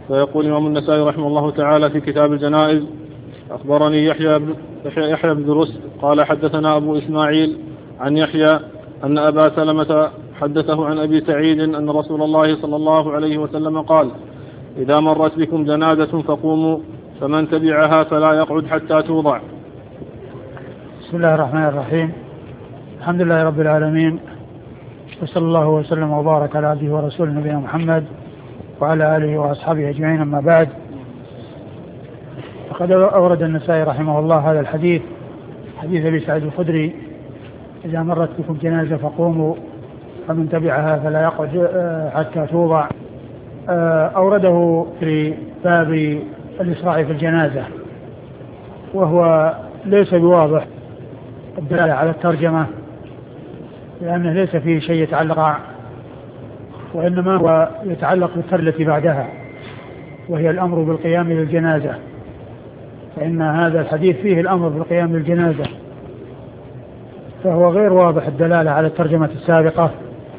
فيقول الإمام النسائي رحمه الله تعالى في كتاب الجنائز: أخبرني يحيى بن رشد قال حدثنا أبو إسماعيل عن يحيى أن أبا سلمة حدثه عن أبي سعيد أن رسول الله صلى الله عليه وسلم قال: إذا مرت بكم جنازة فقوموا، فمن تبعها فلا يقعد حتى توضع. بسم الله الرحمن الرحيم. الحمد لله رب العالمين، وصلى الله وسلم وبارك على عبده ورسوله نبينا محمد وعلى آله وأصحابه أجمعين. أما بعد، فقد أورد النسائي رحمه الله هذا الحديث، حديث أبي سعيد الخدري: إذا مرت بكم جنازة فقوموا، فمن تبعها فلا يقعد حتى توضع. أورده في باب الإسراع في الجنازة، وهو ليس بواضح الدلالة على الترجمة، لأنه ليس فيه شيء يتعلق، وإنما هو يتعلق بالترجمة التي بعدها، وهي الأمر بالقيام للجنازة، فإن هذا الحديث فيه الأمر بالقيام للجنازة، فهو غير واضح الدلالة على الترجمة السابقة،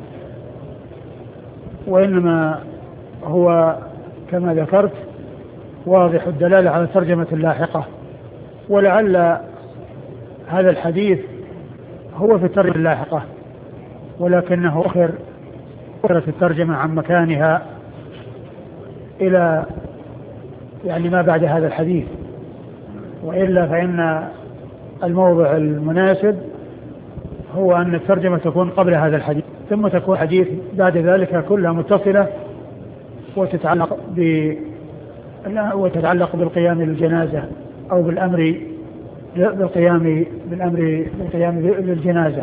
وإنما هو كما ذكرت واضح الدلالة على الترجمة اللاحقة. ولعل هذا الحديث هو في الترجمة اللاحقة، ولكنه أخرت الترجمة عن مكانها إلى ما بعد هذا الحديث، وإلا فإن الموضع المناسب هو أن الترجمة تكون قبل هذا الحديث، ثم تكون الحديث بعد ذلك كلها متصلة وتتعلق بالقيام للجنازة أو بالقيام للجنازة.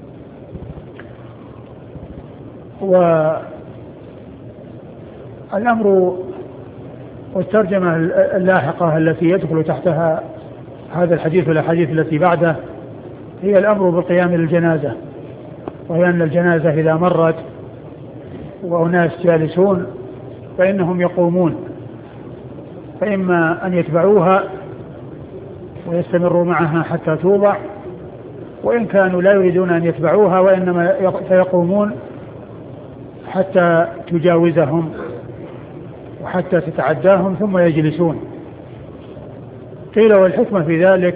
والأمر والترجمة اللاحقة التي يدخل تحتها هذا الحديث والأحاديث التي بعده هي الأمر بالقيام للجنازة، وهي أن الجنازة إذا مرت وأناس جالسون فإنهم يقومون، فإما أن يتبعوها ويستمروا معها حتى توضع، وإن كانوا لا يريدون أن يتبعوها وإنما فيقومون حتى تجاوزهم وحتى تتعداهم ثم يجلسون. قيل والحكمة في ذلك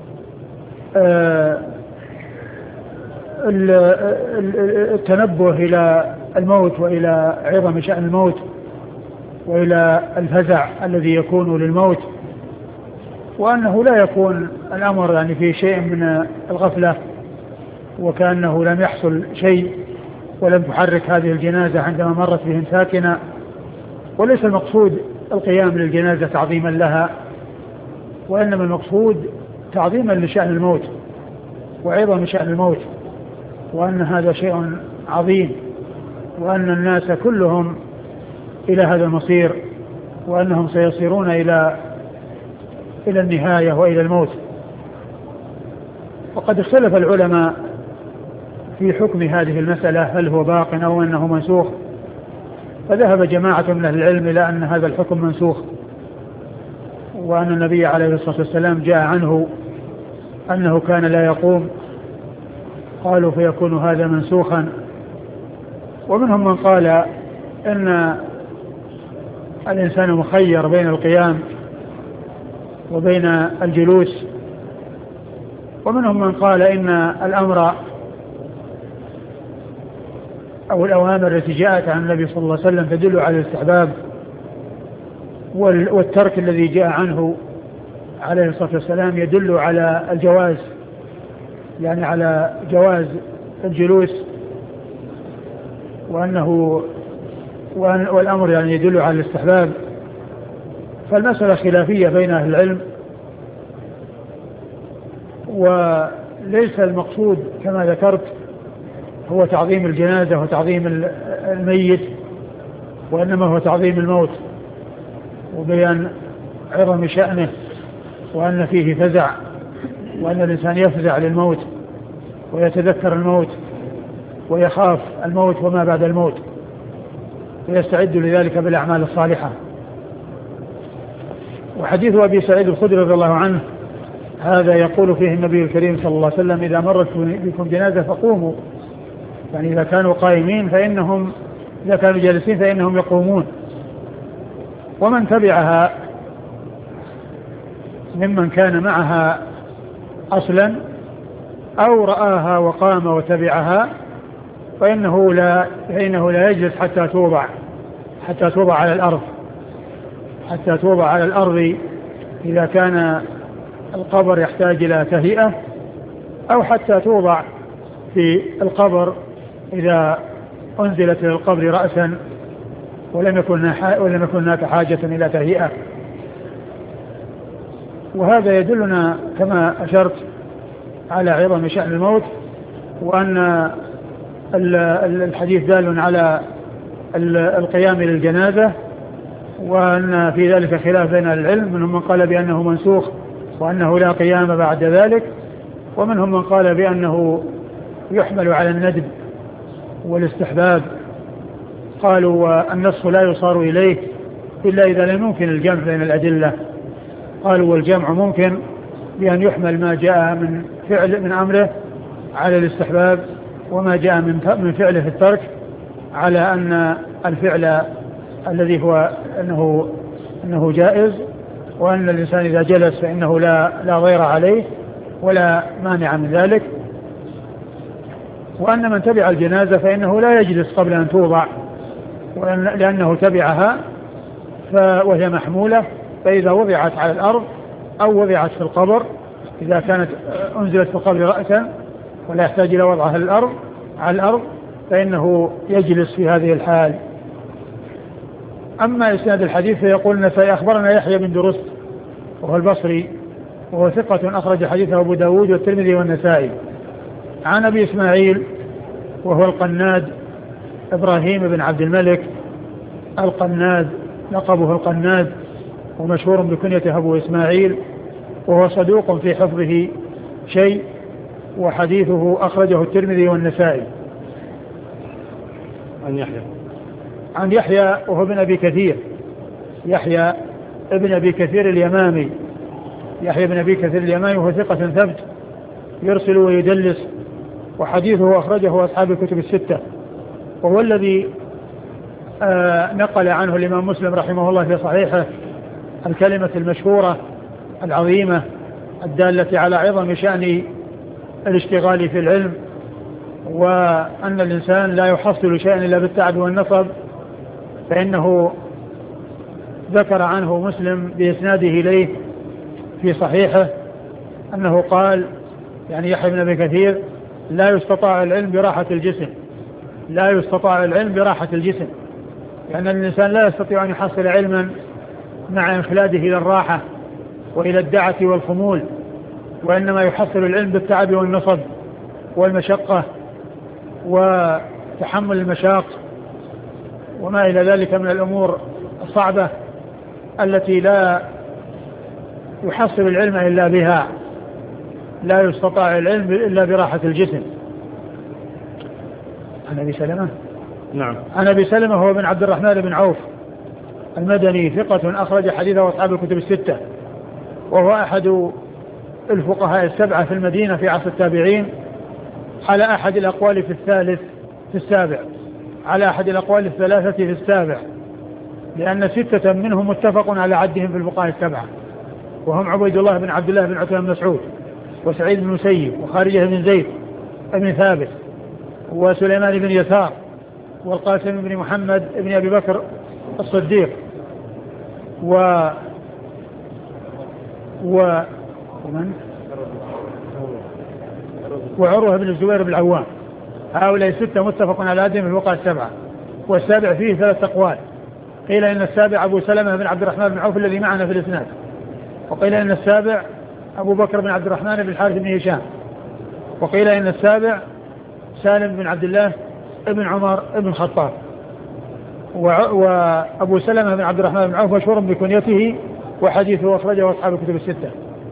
التنبه إلى الموت وإلى عظم شأن الموت وإلى الفزع الذي يكون للموت، وأنه لا يكون الأمر في شيء من الغفلة وكأنه لم يحصل شيء ولم تحرك هذه الجنازة عندما مرت بهم ساكنة، وليس المقصود القيام للجنازة تعظيما لها، وإنما المقصود تعظيما لشأن الموت وعظم شأن الموت، وأن هذا شيء عظيم، وأن الناس كلهم إلى هذا المصير، وأنهم سيصيرون إلى النهاية وإلى الموت. وقد اختلف العلماء في حكم هذه المسألة، هل هو باق أو أنه منسوخ، فذهب جماعة من أهل العلم إلى أن هذا الحكم منسوخ، وأن النبي عليه الصلاة والسلام جاء عنه أنه كان لا يقوم، قالوا فيكون هذا منسوخا. ومنهم من قال إن الإنسان مخير بين القيام وبين الجلوس، ومنهم من قال إن الأمر أو الأوامر التي جاءت عن النبي صلى الله عليه وسلم تدل على الاستحباب، والترك الذي جاء عنه عليه الصلاة والسلام يدل على الجواز، على جواز الجلوس، والأمر يدل على الاستحباب. فالمسألة خلافية بين أهل العلم، وليس المقصود كما ذكرت هو تعظيم الجنازة وتعظيم الميت، وإنما هو تعظيم الموت وبيان عظم شأنه، وأن فيه فزع، وأن الإنسان يفزع للموت ويتذكر الموت ويخاف الموت وما بعد الموت، ويستعد لذلك بالأعمال الصالحة. وحديث أبي سعيد الخدري رضي الله عنه هذا يقول فيه النبي الكريم صلى الله عليه وسلم: إذا مرت بكم جنازة فقوموا، إذا كانوا قائمين إذا كانوا جالسين فإنهم يقومون، ومن تبعها ممن كان معها أصلا أو رآها وقام وتبعها فإنه لا يجلس حتى توضع على الأرض إذا كان القبر يحتاج إلى تهيئة، أو حتى توضع في القبر إذا أنزلت إلى القبر رأسا ولم يكن هناك حاجة إلى تهيئة. وهذا يدلنا كما أشرت على عظم شأن الموت، وأن الحديث دال على القيام للجنازة، وأن في ذلك خلاف بين العلم، منهم من قال بأنه منسوخ وأنه لا قيام بعد ذلك، ومنهم من قال بأنه يحمل على الندب والاستحباب. قالوا والنسخ لا يصار إليه إلا إذا لم يمكن الجمع بين الأدلة. قالوا والجمع ممكن بأن يحمل ما جاء من أمره على الاستحباب، وما جاء من فعله في الترك على أن الفعل الذي هو أنه جائز، وأن الإنسان إذا جلس فإنه لا ضير عليه ولا مانع من ذلك، وأن من تبع الجنازة فإنه لا يجلس قبل أن توضع لأنه تبعها وهي محمولة، فإذا وضعت على الأرض أو وضعت في القبر، إذا كانت أنزلت في القبر رأسا ولا يحتاج إلى وضعها على الأرض فإنه يجلس في هذه الحال. أما إسناد الحديث فيقول النسائي أخبرنا يحيى بن درست وهو البصري وهو ثقة أخرج حديثه أبو داود والترمذي والنسائي، عن أبي إسماعيل وهو القناد إبراهيم بن عبد الملك القناد، لقبه القناد، ومشهور بكنيته أبو إسماعيل، وهو صدوق في حفظه شيء، وحديثه أخرجه الترمذي والنسائي. عن يحيى وهو ابن أبي كثير، يحيى ابن أبي كثير اليمامي، يحيى بن أبي كثير اليمامي وهو ثقة ثبت يرسل ويدلس، وحديثه أخرجه أصحاب الكتب الستة، وهو الذي نقل عنه الإمام مسلم رحمه الله في صحيحه الكلمة المشهورة العظيمة الدالة على عظم شأن الاشتغال في العلم، وأن الإنسان لا يحصل شيئا إلا بالتعب والنصب، فإنه ذكر عنه مسلم بإسناده إليه في صحيحه أنه قال، يعني يحيى بن أبي كثير: لا يستطاع العلم براحة الجسم، لا يستطاع العلم براحة الجسم، لأن الإنسان لا يستطيع أن يحصل علما مع انخلاده إلى الراحة وإلى الدعة والخمول، وإنما يحصل العلم بالتعب والنصب والمشقة وتحمل المشاق وما إلى ذلك من الأمور الصعبة التي لا يحصل العلم إلا بها، لا يستطاع العلم إلا براحة الجسم. عن أبي سلمة، نعم، عن أبي سلمة هو بن عبد الرحمن بن عوف المدني ثقة أخرج حديثه أصحاب الكتب الستة، وهو أحد الفقهاء السبعة في المدينة في عصر التابعين، على أحد الأقوال في السابع، على أحد الأقوال الثلاثة في السابع، لأن ستة منهم متفق على عدهم في الفقهاء السبعة، وهم عبيد الله بن عبد الله بن عتبة بن مسعود، وسعيد بن مسيب، وخارجة بن زيد بن ثابت، وسليمان بن يسار، والقاسم بن محمد بن أبي بكر الصديق، ومن وعروة بن الزبير بن العوام. هؤلاء ستة متفق على عدهم في الفقهاء السبعة، والسابع فيه ثلاث أقوال، قيل إن السابع أبو سلمة بن عبد الرحمن بن عوف الذي معنا في الإسناد، وقيل إن السابع أبو بكر بن عبد الرحمن بن الحارث بن هشام، وقيل إن السابع سالم بن عبد الله بن عمر بن الخطاب. وأبو سلمة بن عبد الرحمن بن عوف مشهور بكنيته، وحديثه أخرجه أصحاب الكتب الستة.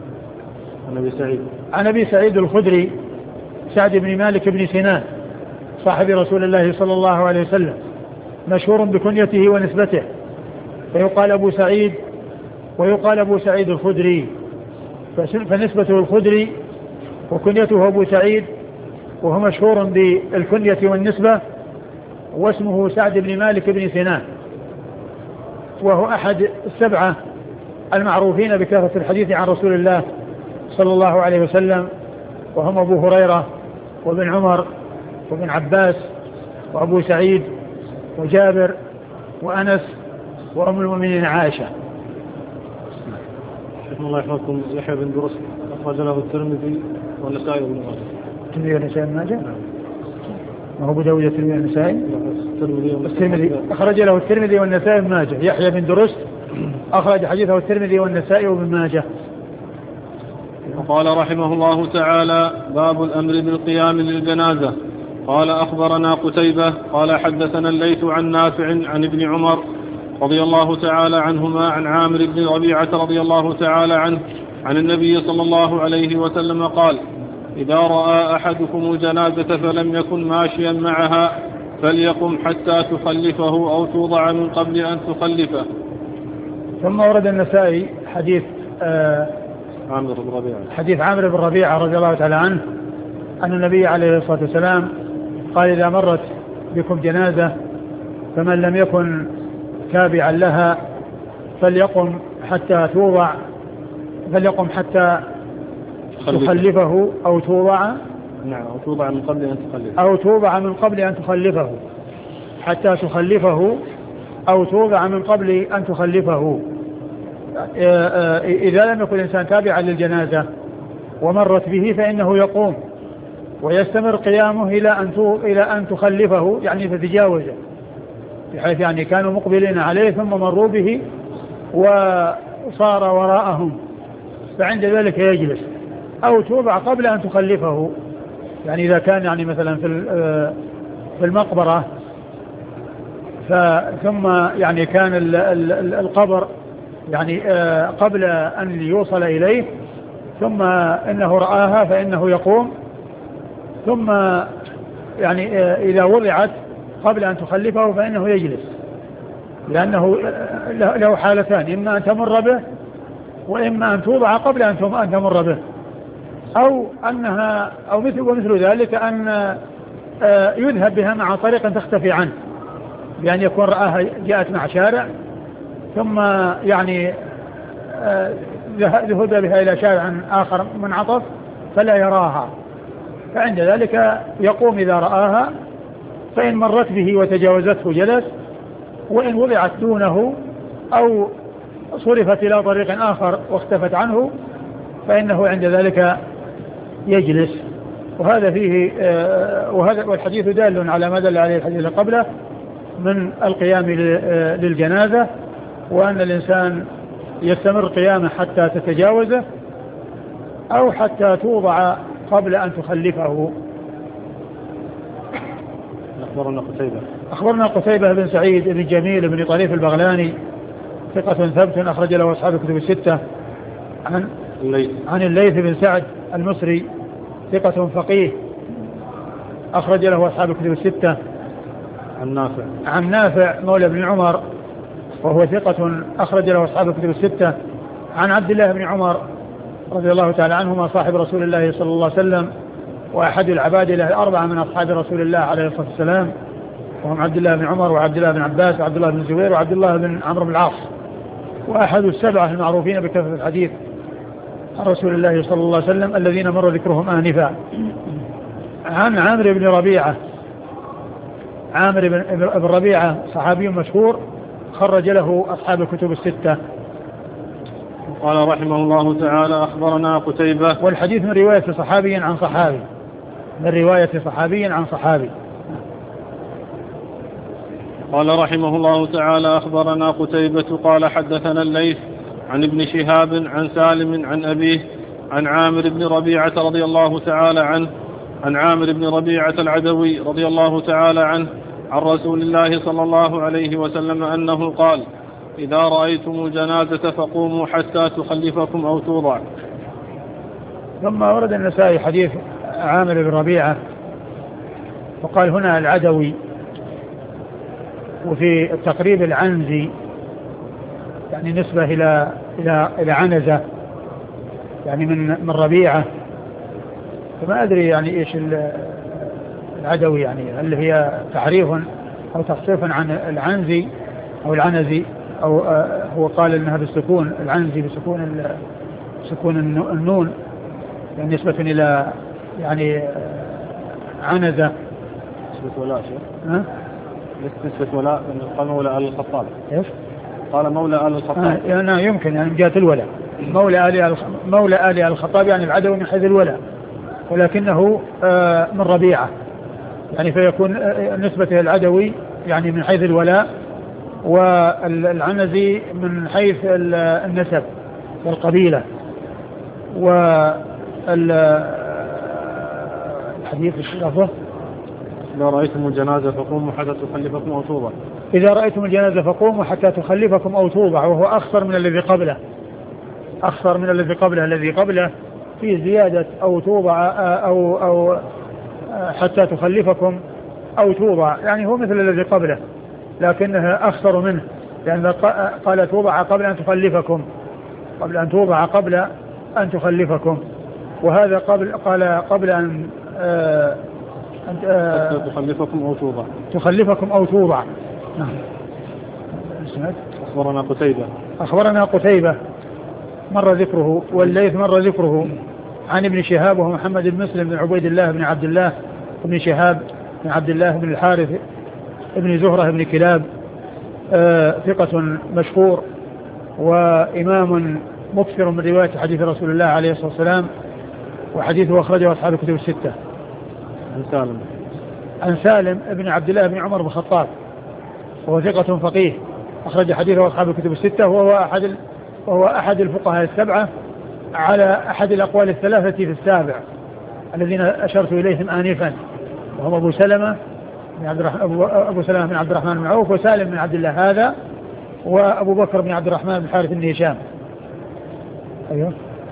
عن أبي سعيد الخدري سعد بن مالك بن سنان صاحب رسول الله صلى الله عليه وسلم، مشهور بكنيته ونسبته، فيقال أبو سعيد ويقال أبو سعيد الخدري، فنسبته الخدري وكنيته أبو سعيد، وهو مشهور بالكنية والنسبة، واسمه سعد بن مالك بن سنان. وهو أحد السبعة المعروفين بكثرة الحديث عن رسول الله صلى الله عليه وسلم، وهم أبو هريرة وابن عمر وابن عباس وأبو سعيد وجابر وأنس وأم المؤمنين عائشة. الله يحفظكم. يحيى بن درست أخرج له الترمذي والنسائي وابن ماجه. الترمذي والنسائي وابن ماجه. ما هو أبو داود الترمذي والنسائي. الترمذي أخرج له الترمذي والنسائي وابن ماجه. يحيى بن درست أخرج حديثه الترمذي والنسائي وابن ماجه. وقال رحمه الله تعالى: باب الأمر بالقيام للجنازة. قال أخبرنا قتيبة قال حدثنا الليث عن نافع عن ابن عمر رضي الله تعالى عنهما عن عامر بن ربيعة رضي الله تعالى عنه عن النبي صلى الله عليه وسلم قال: إذا رأى أحدكم الجنازة فلم يكن ماشيا معها فليقم حتى تخلفه أو توضع من قبل أن تخلفه. ثم ورد النسائي حديث عامر بن ربيعة رضي الله تعالى عنه أن النبي عليه الصلاة والسلام قال: إذا مرت بكم جنازة فمن لم يكن تابعا لها فليقم حتى توضع، تخلفه أو توضع أو توضع من قبل أن تخلفه، أو توضع من قبل أن تخلفه، حتى تخلفه أو توضع من قبل أن تخلفه. إذا لم يكن الإنسان تابعا للجنازة ومرت به فإنه يقوم ويستمر قيامه إلى أن تخلفه، يعني تتجاوزه، بحيث يعني كانوا مقبلين عليه ثم مروا به وصار وراءهم، فعند ذلك يجلس، أو توضع قبل أن تخلفه. يعني إذا كان يعني مثلا في المقبرة ثم يعني كان القبر يعني قبل أن يوصل إليه، ثم إنه رآها فإنه يقوم، ثم يعني إذا وضعت قبل أن تخلفه فإنه يجلس، لأنه له حالتان: إما أن تمر به وإما أن توضع قبل أن تمر به، أو مثل ذلك أن يذهب بها مع طريق تختفي عنه، بأن يكون رآها جاءت مع شارع ثم يعني ذهب بها إلى شارع آخر منعطف فلا يراها، فعند ذلك يقوم إذا رآها، فإن مرت به وتجاوزته جلس، وإن وضعت دونه أو صرفت إلى طريق آخر واختفت عنه فإنه عند ذلك يجلس. وهذا فيه والحديث دال على ما دل عليه الحديث قبله من القيام للجنازة، وأن الإنسان يستمر قيامه حتى تتجاوزه أو حتى توضع قبل أن تخلفه. أخبرنا قتيبة بن سعيد بن جميل بن طريف البغلاني ثقة ثبت أخرج له أصحاب الكتب الستة، عن الليث بن سعد المصري ثقة فقيه أخرج له أصحاب الكتب الستة، عن نافع مولى بن عمر وهو ثقة أخرج له أصحاب الكتب الستة، عن عبد الله بن عمر رضي الله تعالى عنهما صاحب رسول الله صلى الله عليه وسلم وأحد العباد له الأربعة من أصحاب رسول الله عليه الصلاة والسلام، وهم عبد الله بن عمر وعبد الله بن عباس وعبد الله بن الزبير وعبد الله بن عمرو بن العاص، وأحد السبعة المعروفين بكثرة الحديث عن رسول الله صلى الله عليه وسلم الذين مر ذكرهم آنفا. عن عامر بن ربيعة، عامر بن ربيعة صحابي مشهور خرج له أصحاب الكتب الستة. قال رحمه الله تعالى: أخبرنا قتيبة. والحديث من رواية صحابي عن صحابي، من رواية صحابي عن صحابي. قال رحمه الله تعالى: أخبرنا قتيبة قال حدثنا الليث عن ابن شهاب عن سالم عن أبيه عن عامر بن ربيعة رضي الله تعالى عنه، عن عامر بن ربيعة العدوي رضي الله تعالى عنه عن رسول الله صلى الله عليه وسلم أنه قال: إذا رأيتم الجنازة فقوموا حتى تخلفكم أو توضع. ثم ورد النسائي حديث عامر بن ربيعة وقال هنا العدوي، وفي التقريب العنزي، يعني نسبة إلى عنزة، يعني من ربيعة، فما أدري يعني إيش العدوي، يعني هل هي تعريف أو تخصيص عن العنزي أو العنزي أو هو قال إنها بالسكون العنزي سكون النون يعني نسبة إلى يعني عنزة. نسبة ولاء شيء؟ نسبة ولاء قال مولى آل الخطاب. إيش؟ قال مولى آل الخطاب. يعني يمكن يعني من جهة الولاء مولى آل الخطاب يعني العدوي من حيث الولاء، ولكنه من ربيعة يعني فيكون نسبته العدوي يعني من حيث الولاء، والعنزي من حيث النسب والقبيلة. والحديث الشرفة إذا رأيتم الجنازة فقوموا حتى تخلفكم أو توضع. إذا رأيتم الجنازة فقوموا حتى تخلفكم أو توضع، وهو أخصر من الذي قبله، أخصر من الذي قبله. الذي قبله في زيادة أو توضع أو حتى تخلفكم أو توضع، يعني هو مثل الذي قبله لكنه أخصر منه، لأن قال توضع قبل أن تخلفكم، قبل أن توضع قبل أن تخلفكم، وهذا قال قبل أن تخلفكم أو توضع. تخلفكم أو توضع. نعم. أخبرنا قتيبة مر ذكره، والليث مر ذكره، عن ابن شهاب وهو محمد بن مسلم بن عبيد الله بن عبد الله بن شهاب بن عبد الله بن الحارث ابن زهرة بن كلاب، ثقة مشهور وإمام مكثر من رواية حديث رسول الله عليه الصلاة والسلام، وحديثه أخرجه أصحاب الكتب الستة. عن سالم ابن عبد الله بن عمر بن الخطاب وهو ثقة فقيه أخرج حديثه أصحاب الكتب الستة، وهو أحد الفقهاء السبعة على أحد الأقوال الثلاثة في السابع الذين أشرت إليهم آنفا، وهم أبو سلمة بن عبد الرحمن بن عوف، وسالم بن عبد الله هذا، وأبو بكر بن عبد الرحمن بن الحارث بن هشام. أيوه.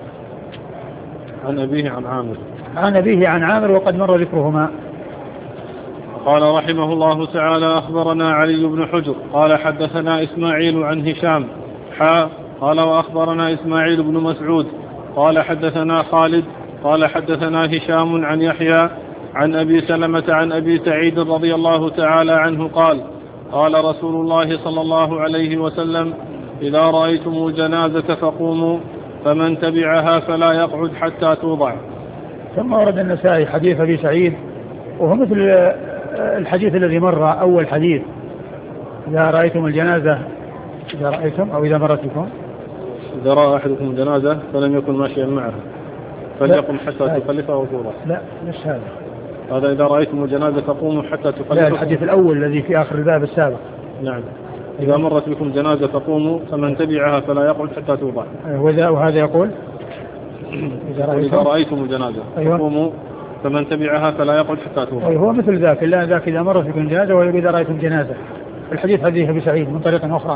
عن أبيه عن عامر. عن أبيه عن عامر وقد مر ذكرهما. قال رحمه الله تعالى: أخبرنا علي بن حجر قال حدثنا إسماعيل عن هشام قال وأخبرنا إسماعيل بن مسعود قال حدثنا خالد قال حدثنا هشام عن يحيى عن أبي سلمة عن أبي سعيد رضي الله تعالى عنه قال: قال رسول الله صلى الله عليه وسلم: إذا رأيتم الجنازة فقوموا، فمن تبعها فلا يقعد حتى توضع. ثم ورد النسائي حديث أبي سعيد وهو مثل الحديث الذي مر أول حديث: إذا رأيتم الجنازة، إذا رأيتم أو إذا مرت بكم، إذا رأى أحدكم الجنازة فلم يكن ماشيا معها فليقم حتى تخلفها أو توضع. لا مش هذا إذا رأيتم الجنازة فقوموا حتى تخلفها. لا، الحديث الأول الذي في آخر الباب السابق. نعم. إذا مرت بكم جنازة فقوموا، فمن تبعها فلا يقعد حتى توضع. وهذا يقول إذا رأيتم الجنازة فقوموا، فمن تبعها فلا يقعد حتى توضع. هو مثل ذاك، إلا ذاك إذا مرت بكم جنازة، وإذا رأيتم جنازة. الحديث حديث أبي سعيد من طريقة أخرى،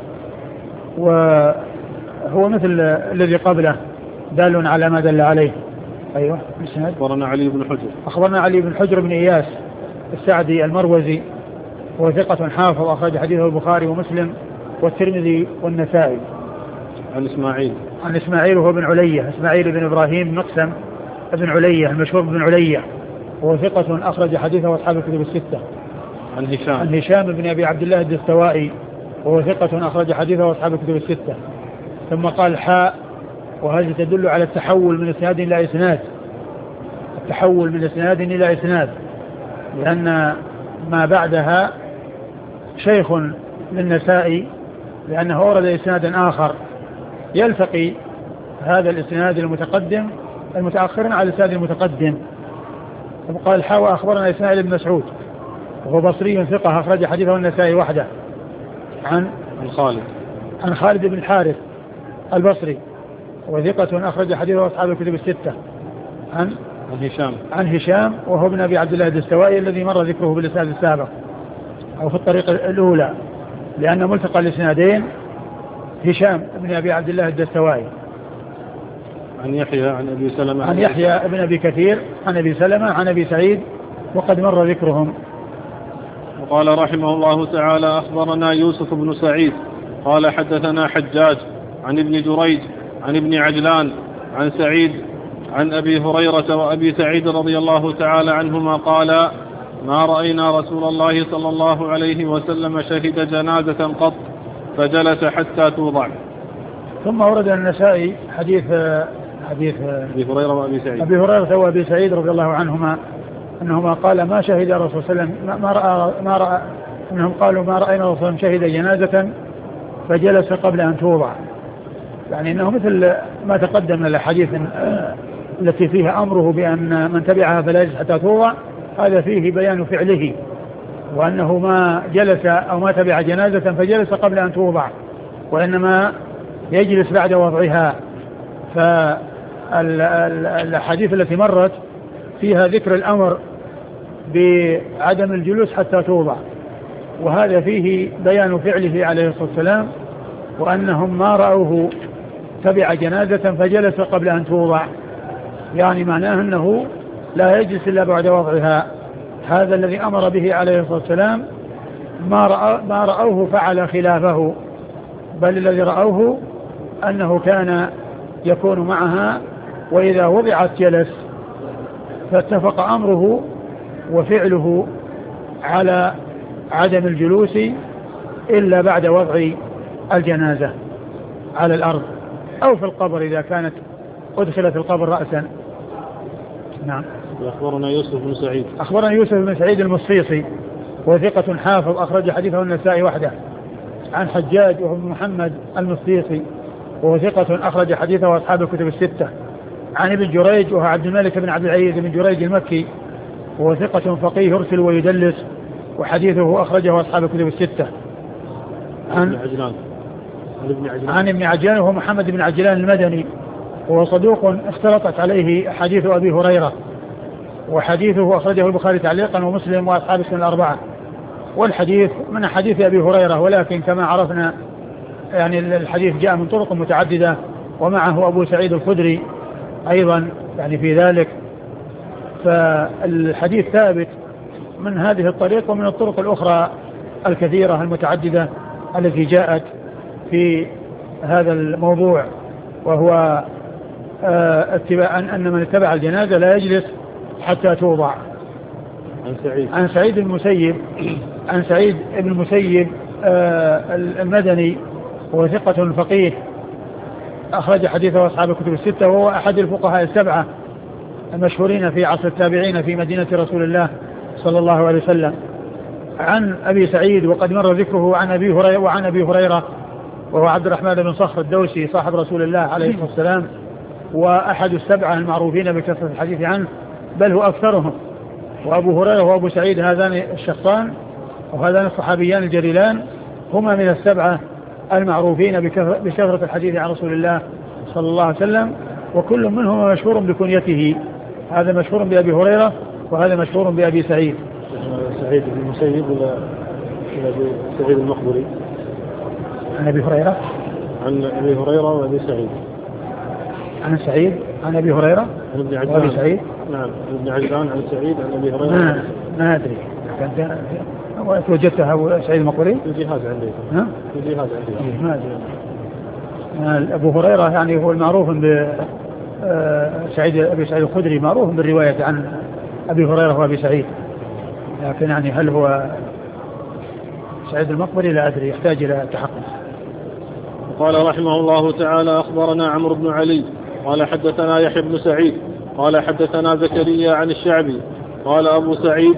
وهو مثل الذي قبله دال على ما دل عليه. أيوة. أخبرنا علي بن حجر. أخبرنا علي بن حجر بن إياس السعدي المروزي، وثقة حافظ أخرج حديثه البخاري ومسلم والترمذي والنسائي. عن إسماعيل وهو بن علية، إسماعيل بن إبراهيم مقسم بن علية المشهور بن علية، وهو ثقة أخرج حديثه أصحاب الكتب الستة. عن هشام بن أبي عبد الله الدستوائي وهو ثقة أخرج حديثه أصحاب الكتب الستة. ثم قال وهذه تدل على التحول من إسناد إلى إسناد، التحول من إسناد إلى إسناد، لأن ما بعدها شيخ للنسائي، لأنه أورد إسنادا آخر يلتقي هذا الإسناد المتقدم المتأخر على الإسناد المتقدم. قال أخبرنا إسماعيل بن مسعود وهو بصري ثقة أخرج حديثه النسائي وحده، عن خالد بن الحارث البصري وثقة أخرج حديثه أصحاب الكتب الستة. عن هشام وهو ابن أبي عبد الله الدستوائي الذي مر ذكره بالإسناد السابق أو في الطريقة الأولى، لأن ملتقى الإسنادين هشام ابن أبي عبد الله الدستوائي. عن يحيى عن أبي سلمة، عن يحيى ابن أبي كثير عن أبي سلمة عن أبي سعيد وقد مر ذكرهم. وقال رحمه الله تعالى: أخبرنا يوسف بن سعيد قال حدثنا حجاج عن ابن جريج عن ابن عجلان عن سعيد عن أبي هريرة وأبي سعيد رضي الله تعالى عنهما قال: ما رأينا رسول الله صلى الله عليه وسلم شهد جنازة قط فجلس حتى توضع. ثم ورد النسائي حديث أبي هريرة وأبي سعيد. أبي هريرة وأبي سعيد رضي الله عنهما أنهما قال ما شهد الرسول صلى الله عليه وسلم ما رأى أنهم قالوا ما رأينا الرسول شهد جنازة فجلس قبل أن توضع. يعني أنه مثل ما تقدم من الحديث التي فيها أمره بأن من تبعها فلا يجلس حتى توضع، هذا فيه بيان فعله، وأنه ما جلس أو ما تبع جنازة فجلس قبل أن توضع، وإنما يجلس بعد وضعها. فالحديث التي مرت فيها ذكر الأمر بعدم الجلوس حتى توضع، وهذا فيه بيان فعله عليه الصلاة والسلام، وأنهم ما رأوه تبع جنازة فجلس قبل أن توضع، يعني معناه أنه لا يجلس إلا بعد وضعها. هذا الذي أمر به عليه الصلاة والسلام ما رأوه فعل خلافه، بل الذي رأوه أنه كان يكون معها وإذا وضعت جلس، فاتفق أمره وفعله على عدم الجلوس إلا بعد وضع الجنازة على الأرض أو في القبر إذا كانت أدخلت القبر رأسا. نعم. أخبرنا يوسف بن سعيد. أخبرنا يوسف بن سعيد المصيصي وثقة حافظ أخرج حديثه النسائي وحده، عن حجاج وهو محمد المصيصي وهو ثقة أخرج حديثه وأصحاب الكتب الستة، عن ابن جريج وهو عبد الملك بن عبد العزيز بن جريج المكي وهو ثقة فقيه يرسل ويدلس وحديثه أخرجه أصحاب الكتب الستة. عن ابن عجلان وهو محمد بن عجلان المدني وهو صدوق اختلطت عليه حديث أبي هريرة، وحديثه أخرجه البخاري تعليقا ومسلم وأصحاب السنن الأربعة، والحديث من حديث أبي هريرة، ولكن كما عرفنا يعني الحديث جاء من طرق متعددة ومعه أبو سعيد الخدري أيضا يعني في ذلك، فالحديث ثابت من هذه الطريق ومن الطرق الأخرى الكثيرة المتعددة التي جاءت في هذا الموضوع، وهو اتباع أن من اتبع الجنازة لا يجلس حتى توضع. عن سعيد المسيب عن سعيد بن المسيب المدني وهو ثقة فقيه أخرج حديثه أصحاب الكتب الستة، وهو أحد الفقهاء السبعة المشهورين في عصر التابعين في مدينة رسول الله صلى الله عليه وسلم. عن أبي سعيد وقد مر ذكره عن أبي هريرة وهو عبد الرحمن بن صخر الدوسي صاحب رسول الله عليه الصلاة والسلام، وأحد السبعة المعروفين بكثرة الحديث عنه بل هو أكثرهم. وأبو هريرة وأبو سعيد هذان الشخصان وهذان الصحابيان الجليلان هما من السبعة المعروفين بكثرة الحديث عن رسول الله صلى الله عليه وسلم، وكل منهما مشهور بكنيته، هذا مشهور بأبي هريرة وهذا مشهور بأبي سعيد. سعيد بن المسيب ولا سعيد المقبري؟ عن أبي هريرة. عن أبي هريرة وأبي سعيد. عن سعيد عن أبي هريرة عن ابن عجلان. وأبي سعيد. نعم ابن عجلان عن سعيد عن أبي هريرة. ما أدري كان وجدتها أبو سعيد المقبري. في جهاز عندي. ها؟ في جهاز عندي. ما أدري. أبو هريرة يعني هو المعروف سعيد أبي سعيد الخدري معروف بالرواية عن أبي هريرة وأبي سعيد، لكن يعني هل هو سعيد المقبري لا أدري، يحتاج إلى تحقق. قال رحمه الله تعالى أخبرنا عمرو بن علي قال حدثنا يحيى بن سعيد قال حدثنا زكريا عن الشعبي قال أبو سعيد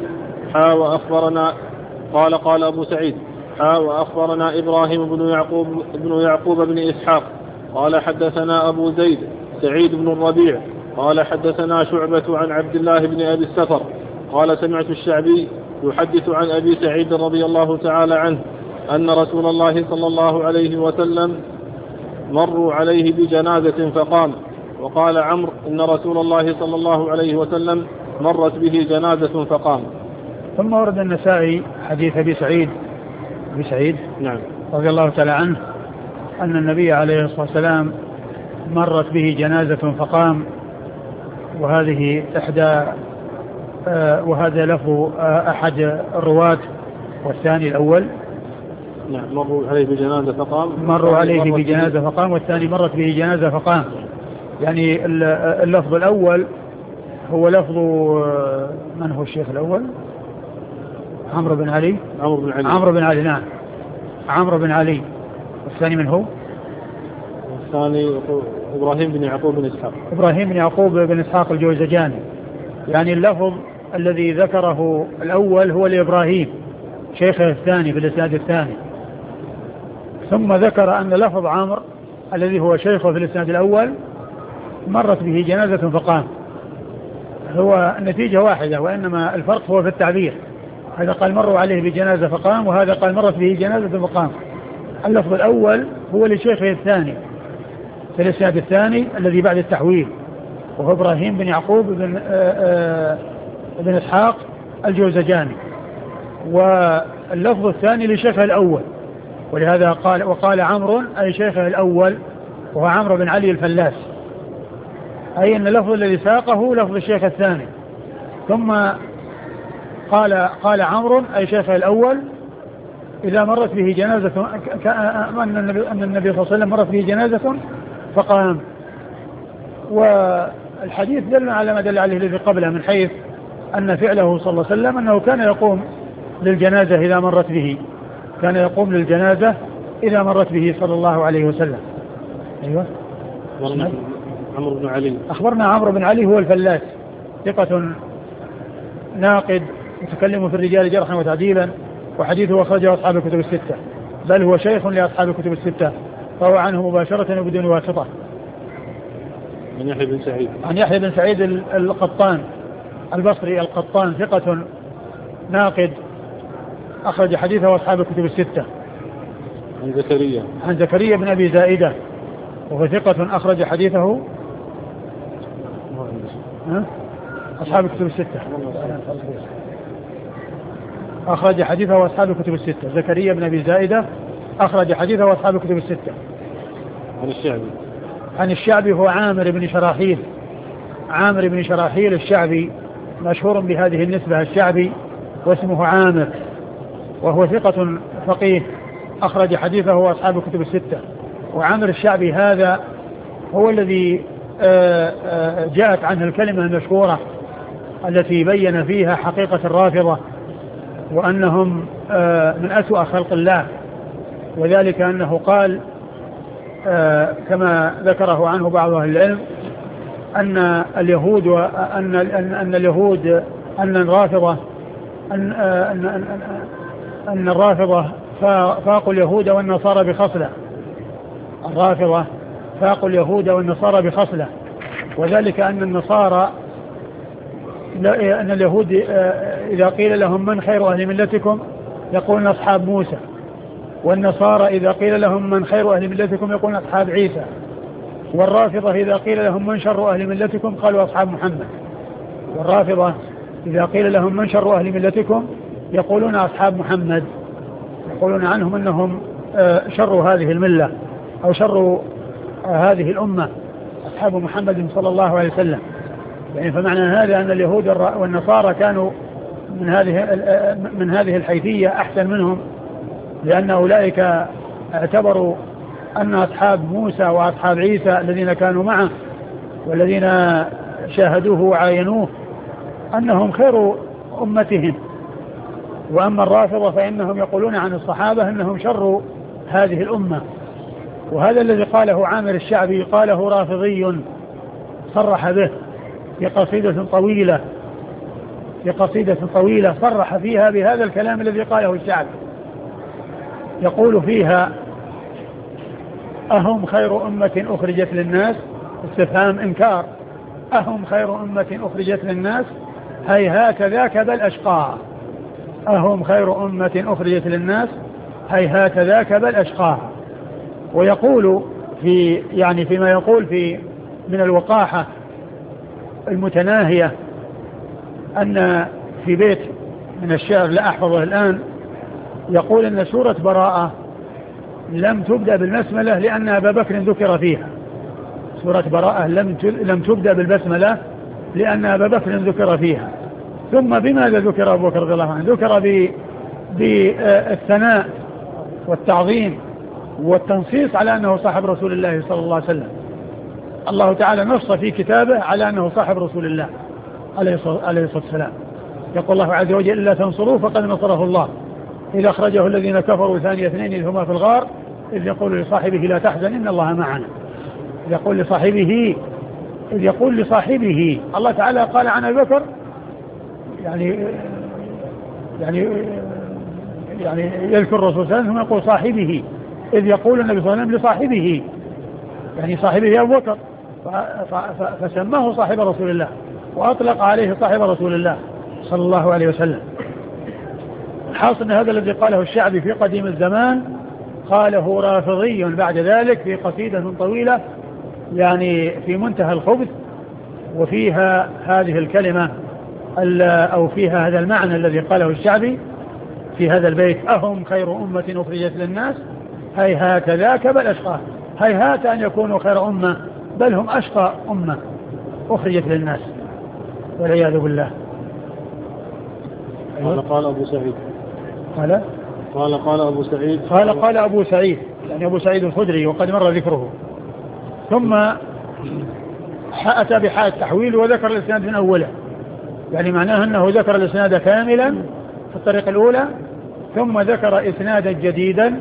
قال أبو سعيد وأخبرنا إبراهيم بن يعقوب بن إسحاق قال حدثنا أبو زيد سعيد بن الربيع قال حدثنا شعبة عن عبد الله بن أبي السفر قال سمعت الشعبي يحدث عن أبي سعيد رضي الله تعالى عنه أن رسول الله صلى الله عليه وسلم مروا عليه بجنازة فقام. وقال عمرو إن رسول الله صلى الله عليه وسلم مرت به جنازة فقام. ثم ورد النسائي حديث أبي سعيد نعم رضي الله تعالى عنه أن النبي عليه الصلاة والسلام مرت به جنازة فقام، وهذه وهذا لفظ أحد الرواة والثاني الأول. نعم مروا عليه بجنازة فقام. مروا عليه بجنازة فقام، والثاني مرت به جنازة فقام. يعني اللفظ الأول هو لفظ من هو الشيخ الأول؟ عمرو بن علي. نعم عمرو بن علي والثاني من هو؟ والثاني إبراهيم بن يعقوب بن إسحاق. إبراهيم بن يعقوب بن إسحاق الجوزجاني. يعني اللفظ الذي ذكره الأول هو لإبراهيم شيخه الثاني في الإسناد الثاني، ثم ذكر أن لفظ عمرو الذي هو شيخه في الإسناد الأول مرت به جنازة فقام. هو النتيجة واحدة، وإنما الفرق هو في التعبير. هذا قال مروا عليه بجنازة فقام، وهذا قال مرت به جنازة فقام. اللفظ الأول هو لشيخه الثاني في الإسناد الثاني الذي بعد التحويل، وهو إبراهيم بن يعقوب بن إسحاق الجوزجاني، واللفظ الثاني لشيخه الأول، ولهذا وقال عمرو أي شيخه الأول وهو عمرو بن علي الفلاس، أي أن اللفظ الذي ساقه لفظ الشيخ الثاني. ثم قال عمرو أي شيخه الأول إذا مرت به جنازة أن النبي صلى الله عليه وسلم مرت به جنازة فقام. والحديث دل على ما دل عليه الذي قبله من حيث أن فعله صلى الله عليه وسلم أنه كان يقوم للجنازة إذا مرت به، كان يقوم للجنازة إذا مرت به صلى الله عليه وسلم. أيوة. عمرو بن علي. أخبرنا عمرو بن علي هو الفلاس، ثقة ناقد يتكلم في الرجال جرحا وتعديلا، وحديثه أخرجه أصحاب الكتب الستة، بل هو شيخ لأصحاب الكتب الستة، فهو عنه مباشرة وبدون واسطة. عن يحيى بن سعيد. عن يحيى بن سعيد القطان البصري القطان، ثقة ناقد أخرج حديثه أصحاب الكتب الستة. عن زكريا بن أبي زائدة، وهو ثقة أخرج حديثه أصحاب الكتب الستة. أخرج حديثه أصحاب الكتب الستة. زكريا بن أبي زائدة أخرج حديثه أصحاب الكتب الستة. عن الشعبي هو عامر بن شراحيل. عامر بن شراحيل الشعبي مشهور بهذه النسبة الشعبي، واسمه عامر، وهو ثقة فقيه أخرج حديثه أصحاب الكتب الستة. وعامر الشعبي هذا هو الذي جاءت عنه الكلمة المشهورة التي بين فيها حقيقة الرافضة وأنهم من أسوأ خلق الله، وذلك أنه قال كما ذكره عنه بعض أهل العلم أن اليهود أن الرافضة أن الرافضة فاقوا اليهود والنصارى بخصلة. الرافضة فاقوا اليهود والنصارى بخصلة، وذلك أن النصارى أن اليهود إذا قيل لهم من خير أهل ملتكم يقولون أصحاب موسى، والنصارى إذا قيل لهم من خير أهل ملتكم يقولون أصحاب عيسى، والرافضة إذا قيل لهم من شر أهل ملتكم قالوا أصحاب محمد. والرافضة إذا قيل لهم من شر أهل ملتكم يقولون أصحاب محمد، يقولون عنهم أنهم شر هذه الملة أو شر هذه الأمة، أصحاب محمد صلى الله عليه وسلم. يعني فمعنى هذا أن اليهود والنصارى كانوا من هذه الحيثية أحسن منهم، لأن أولئك اعتبروا أن أصحاب موسى وأصحاب عيسى الذين كانوا معه والذين شاهدوه وعاينوه أنهم خير أمتهم، وأما الرافضة فإنهم يقولون عن الصحابة أنهم شر هذه الأمة. وهذا الذي قاله عامر الشعبي قاله رافضي صرح به في قصيدة طويلة صرح فيها بهذا الكلام الذي قاله الشعبي، يقول فيها: أهم خير أمة أخرجت للناس، استفهام إنكار، أهم خير أمة أخرجت للناس، هيهات ذاك بل أشقاها. أهم خير أمة أخرجت للناس، هيهات ذاك بل أشقاها. ويقول فيما يقول من الوقاحة المتناهية أن في بيت من الشعر لا أحفظه الآن، يقول أن سورة براءة لم تبدأ بالبسملة لأن أبا بكر ذكر فيها. سورة براءة لم تبدأ بالبسملة لأن أبا بكر ذكر فيها. ثم بماذا ذكر أبو بكر رضي الله عنه؟ ذكر بالثناء والتعظيم والتنصيص على أنه صاحب رسول الله صلى الله عليه وسلم. الله تعالى نص في كتابه على أنه صاحب رسول الله عليه الصلاة والسلام. يقول الله عز وجل: إلا تنصروه فقد نصره الله إذا أخرجه الذين كفروا ثاني اثنين إذ هما في الغار إذ يقول لصاحبه لا تحزن إن الله معنا. إذ يقول لصاحبه الله تعالى قال عن أبي بكر يعني يذكر الرسول صلى الله عليه وسلم ثم يقول صاحبه، إذ يقول النبي صلى الله عليه وسلم لصاحبه يعني صاحبه أبو بكر، فسماه صاحب رسول الله وأطلق عليه صاحب رسول الله صلى الله عليه وسلم. الحاصل أن هذا الذي قاله الشعبي في قديم الزمان قاله رافضي بعد ذلك في قصيدة طويلة يعني في منتهى الخبث، وفيها هذه الكلمة أو فيها هذا المعنى الذي قاله الشعبي في هذا البيت: أهم خير أمة أخرجت للناس هيهات ذاك بل أشقى. هيهات أن يكونوا خير أمة، بل هم أشقى أمة أخرجت للناس والعياذ بالله. قال أبو سعيد قال أبو سعيد يعني أبو سعيد الخدري وقد مر ذكره، ثم أتى بحال التحويل وذكر الإسناد من أوله، يعني معناه أنه ذكر الإسناد كاملا في الطريقة الأولى ثم ذكر إسنادا جديدا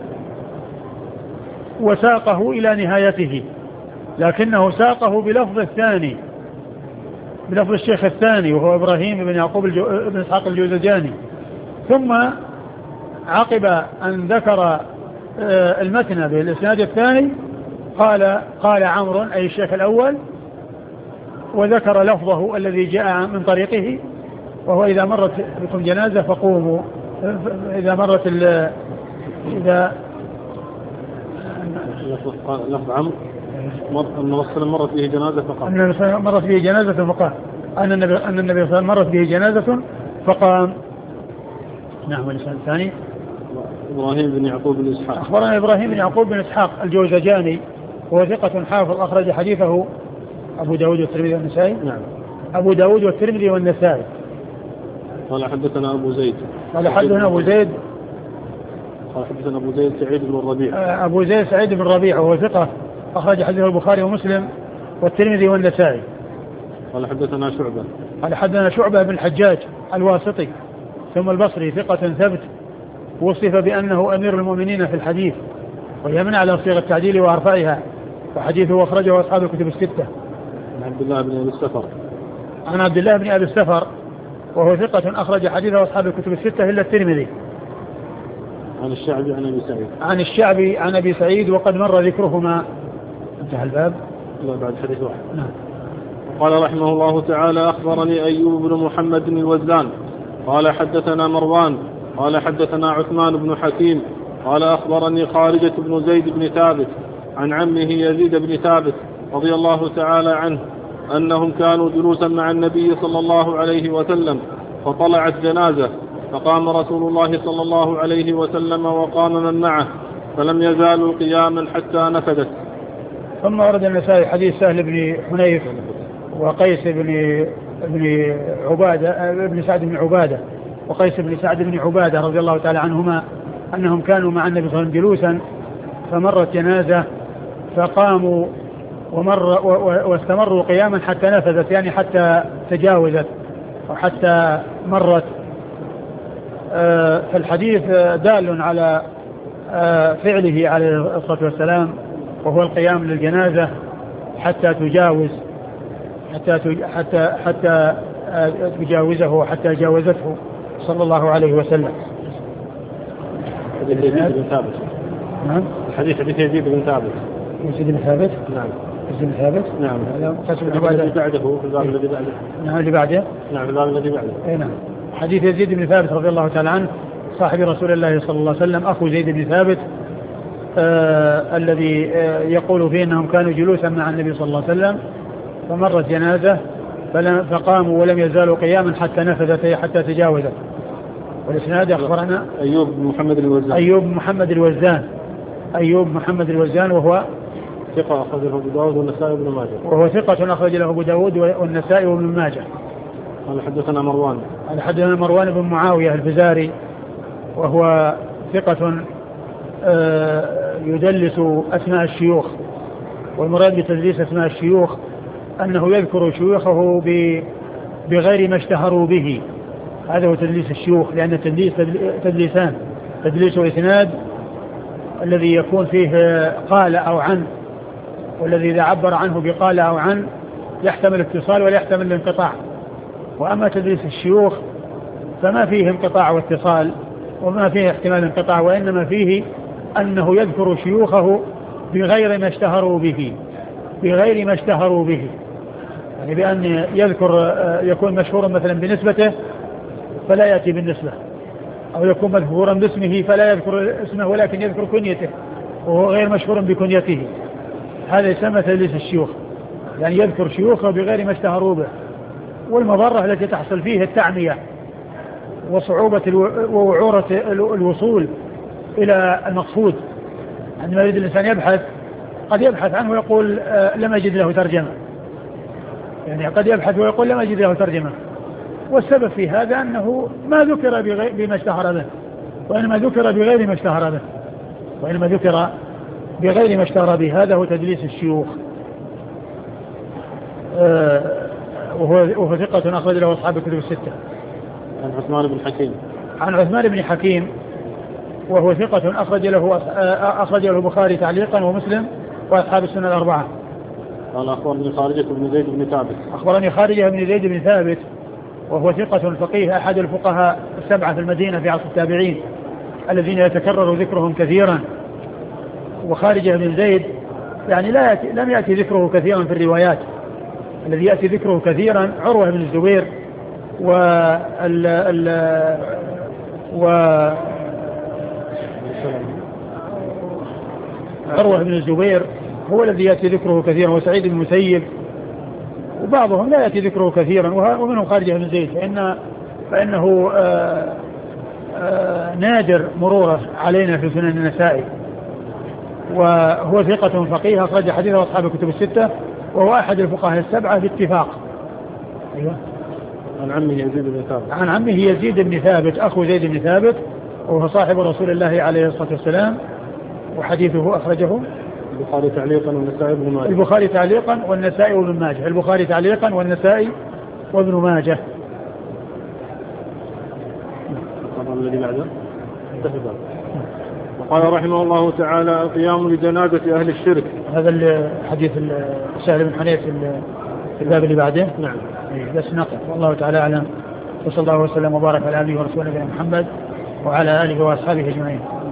وساقه إلى نهايته، لكنه ساقه بلفظ الثاني، بلفظ الشيخ الثاني وهو إبراهيم بن يعقوب بن إسحاق الجوزجاني. ثم عقب أن ذكر المتن بالإسناد الثاني قال عمرو أي الشيخ الأول، وذكر لفظه الذي جاء من طريقه، وهو إذا مرت بكم جنازة فقوموا، إذا مرت إذا لفظ عمرو أن الرسول مرت به جنازة فقام، أن النبي صلى الله عليه وسلم مرت به جنازة فقام. نعم. والإسناد الثاني إبراهيم بن يعقوب بن إسحاق. أخبرنا إبراهيم بن يعقوب بن إسحاق الجوزجاني وهو ثقة حافظ أخرج حديثه أبو داود والترمذي والنسائي. نعم. أبو داود والترمذي والنسائي. قال حدثنا أبو زيد. قال حدثنا أبو زيد سعيد بن الربيع. أبو زيد سعيد بن الربيع وهو ثقة أخرج حديثه البخاري ومسلم والترمذي والنسائي. قال حدثنا شعبة. قال حدثنا شعبة بن الحجاج الواسطي ثم البصري ثقة ثبت، وصف بأنه أمير المؤمنين في الحديث ويمنع على صيغة التعديل وأرفعها، وحديثه أخرجه أصحاب الكتب الستة. عن عبد الله بن أبي السفر وهو ثقة أخرج حديثه أصحاب الكتب الستة إلا الترمذي. عن الشعبي عن أبي سعيد وقد مر ذكرهما. انتهى الباب. لا بعد حديث واحد. نعم. قال رحمه الله تعالى: أخبرني أيوب بن محمد الوزان قال حدثنا مروان قال حدثنا عثمان بن حكيم قال أخبرني خارجة بن زيد بن ثابت عن عمه يزيد بن ثابت رضي الله تعالى عنه أنهم كانوا جلوسا مع النبي صلى الله عليه وسلم فطلعت جنازة، فقام رسول الله صلى الله عليه وسلم وقام من معه فلم يزالوا قياما حتى نفدت. ثم ورد النسائي حديث سهل بن حنيف وقيس بن عبادة ابن سعد بن عبادة وقيس بن سعد بن عبادة رضي الله تعالى عنهما أنهم كانوا مع النبي صلى الله عليه وسلم جلوسا فمرت جنازة فقاموا واستمروا قياما حتى نفذت، يعني حتى تجاوزت وحتى مرت. فالحديث دال على فعله عليه الصلاة والسلام وهو القيام للجنازة حتى تجاوز حتى تجاوزه وحتى جاوزته صلى الله عليه وسلم. حديث يزيد بن ثابت. نعم. حديث يزيد بن ثابت. يزيد بن ثابت. نعم. يزيد بن ثابت. نعم. الذي بعده في الباب الذي بعده. نعم الذي بعده. نعم الباب الذي بعده. أي نعم. حديث يزيد بن ثابت رضي الله تعالى عنه صاحب رسول الله صلى الله عليه وسلم أخو زيد بن ثابت الذي يقول فيه أنهم كانوا جلوسا مع النبي صلى الله عليه وسلم فمرت جنازة فقاموا ولم يزالوا قياما حتى نفذت حتى تجاوزت. والإسناد أخبرنا أيوب محمد الوزان وهو ثقة أخرج له أبو داود والنسائي وابن ماجه. وهو ثقة أخرج له أبو داود والنسائي وابن ماجه. قال حدثنا مروان بن معاوية الفزاري وهو ثقة يدلس أسماء الشيوخ، والمراد بتدليس أسماء الشيوخ أنه يذكر شيوخه بغير ما اشتهروا به. هذا هو تدليس الشيوخ، لأن التدليس تدليسان: تدليس إسناد الذي يكون فيه قال أو عن، والذي إذا عبر عنه بقال أو عن يحتمل اتصال ولا يحتمل الانقطاع. وأما تدليس الشيوخ فما فيه انقطاع واتصال وما فيه احتمال انقطاع، وإنما فيه أنه يذكر شيوخه بغير ما اشتهروا به، بغير ما اشتهروا به، يعني بأن يذكر يكون مشهورا مثلا بنسبته فلا يأتي بالنسبة، أو يكون مذكورا باسمه فلا يذكر اسمه ولكن يذكر كنيته وهو غير مشهور بكنيته. هذا يسمى تدليس الشيوخ، يعني يذكر شيوخه بغير ما اشتهروا به. والمضرة التي تحصل فيه التعمية وصعوبة ووعورة الوصول إلى المقصود. عندما يريد الإنسان يبحث قد يبحث عنه ويقول لم أجد له ترجمة، يعني قد يبحث ويقول لم أجد له ترجمة، والسبب في هذا أنه ما ذكر بما اشتهر به، وإنما ذكر بغير ما اشتهر به، وإنما ذكر بغير ما اشتهر به. هذا هو تدليس الشيوخ. وهو ثقة أخرج له أصحاب الكتب الستة. عن عثمان بن حكيم. عن عثمان بن حكيم وهو ثقة أخرج له البخاري تعليقا ومسلم وأصحاب السنة الأربعة. قال أخبرني خارجة بن زيد بن ثابت. أخبرني خارجة بن زيد بن ثابت وهو ثقة فقيه أحد الفقهاء السبعة في المدينة في عصر التابعين الذين يتكرر ذكرهم كثيرا. وخارجة بن زيد يعني لم يأتي ذكره كثيرا في الروايات، الذي يأتي ذكره كثيرا عروة بن الزبير عروة بن الزبير هو الذي يأتي ذكره كثيرا، وسعيد بن المسيب، وبعضهم لا يأتي ذكره كثيرا، ومنهم خارجة بن زيد فإنه نادر مروره علينا في سنن النسائي. وهو ثقة فقيه أخرج حديثه أصحاب الكتب الستة، وهو أحد الفقهاء السبعة باتفاق. أيوة. عن عمه يزيد بن ثابت. عن عمه يزيد بن ثابت أخو زيد بن ثابت، وهو صاحب رسول الله عليه الصلاة والسلام، وحديثه أخرجه البخاري تعليقا والنسائي وابن ماجه. البخاري تعليقا والنسائي وابن ماجه. البخاري تعليقا والنسائي وابن ماجه. الخبر الذي بعده. وقال رحمه الله تعالى: القيام لجنازة أهل الشرك. هذا الحديث سهل بن حنيف في الباب اللي بعده. نعم. بس نقف. والله تعالى أعلم، وصلى الله وسلم وبارك على عبده ورسوله محمد وعلى آله وأصحابه أجمعين.